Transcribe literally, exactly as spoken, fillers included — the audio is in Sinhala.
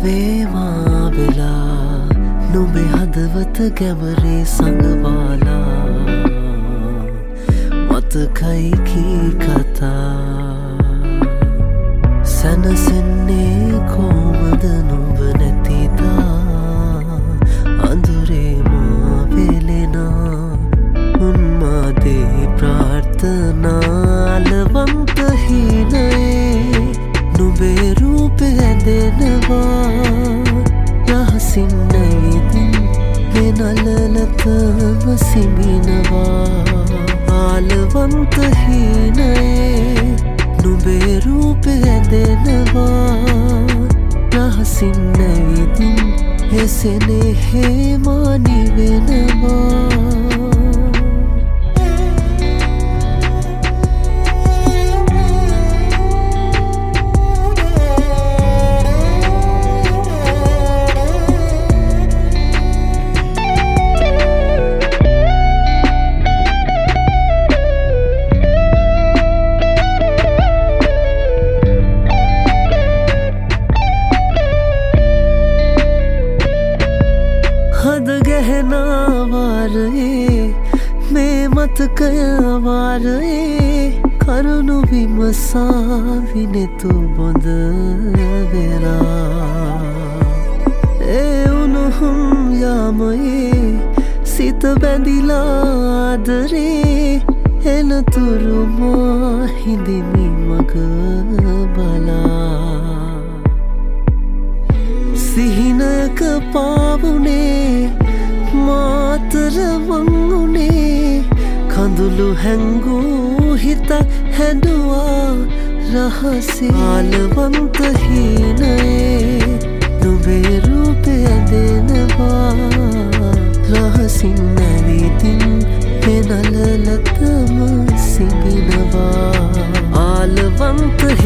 වේවා වෙලා නුඹේ හදවත කැමරේ සංගවාලා මතකයි කී කතා සැනසෙන්නේ කොහොමද නුඹ නැතිදා අඳුරේ මා වෙලෙනා උන්මාදේ ප්‍රාර්ථනා ලවන්ත හීනයේ නුඹේ රූපය ඇඳෙනවා රහසින් නැවිදින් වෙනලලතම සිඹිනවා ආලවන්ත හීනයේ නුඹේ රූපය ඇඳෙනවා රහසින් නැවිදින් එසෙනේ හේමා නිවෙනවා මේ මතකය වාරයේ කරුණු විමසා විනෙතු බොඳ වෙලා ඒ උණුහුම් යාමයේ සිත බැඳිලා ආදරේ එනතුරු මා හිඳිමි මග බලා සිහිනක පාවුනේ මාතර වංගුනේ කඳුළු හැංගූ හිත හැඬුවා රහසේ ආලවන්ත හීනයේ නුඹේ රූපය ඇඳෙනවා රහසින් නැවිදින් පෙනලලතම සිඹිනවා ආලවන්ත